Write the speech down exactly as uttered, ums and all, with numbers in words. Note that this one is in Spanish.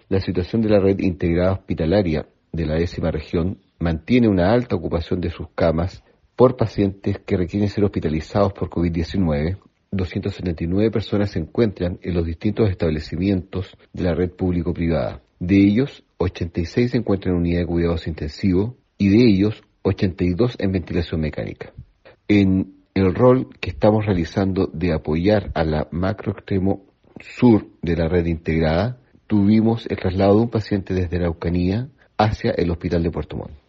La situación de la red integrada hospitalaria de la décima región mantiene una alta ocupación de sus camas por pacientes que requieren ser hospitalizados por covid diecinueve. doscientas setenta y nueve personas se encuentran en los distintos establecimientos de la red público-privada. De ellos, ochenta y seis se encuentran en unidad de cuidados intensivos y de ellos, ochenta y dos en ventilación mecánica. En el rol que estamos realizando de apoyar a la macroextremo sur de la red integrada, tuvimos el traslado de un paciente desde la Araucanía hacia el hospital de Puerto Montt.